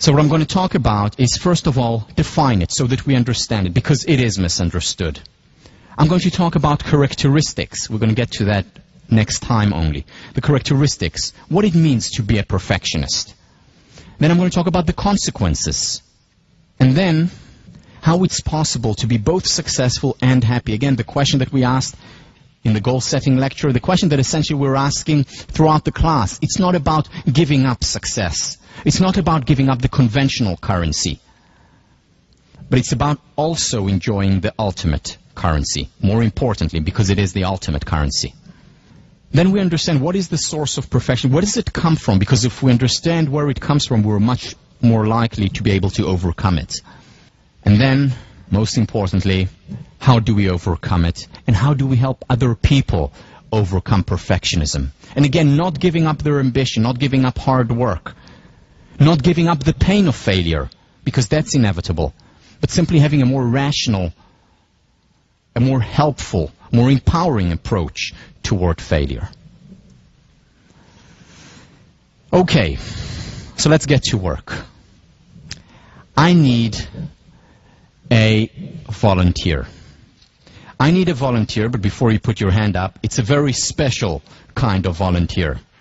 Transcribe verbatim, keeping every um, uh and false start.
So what I'm going to talk about is, first of all, define it so that we understand it, because it is misunderstood. I'm going to talk about characteristics. We're going to get to that next time only. The characteristics, what it means to be a perfectionist. Then I'm going to talk about the consequences. And then, how it's possible to be both successful and happy. Again, the question that we asked in the goal-setting lecture, the question that essentially we're asking throughout the class. It's not about giving up success. It's not about giving up the conventional currency. But it's about also enjoying the ultimate currency. More importantly, because it is the ultimate currency. Then we understand what is the source of perfection. Where does it come from? Because if we understand where it comes from, we're much more likely to be able to overcome it. And then, most importantly, how do we overcome it? And how do we help other people overcome perfectionism? And again, not giving up their ambition, not giving up hard work, not giving up the pain of failure, because that's inevitable, but simply having a more rational, a more helpful, more empowering approach toward failure. Okay, so let's get to work. I need a volunteer. I need a volunteer, but before you put your hand up, it's a very special kind of volunteer.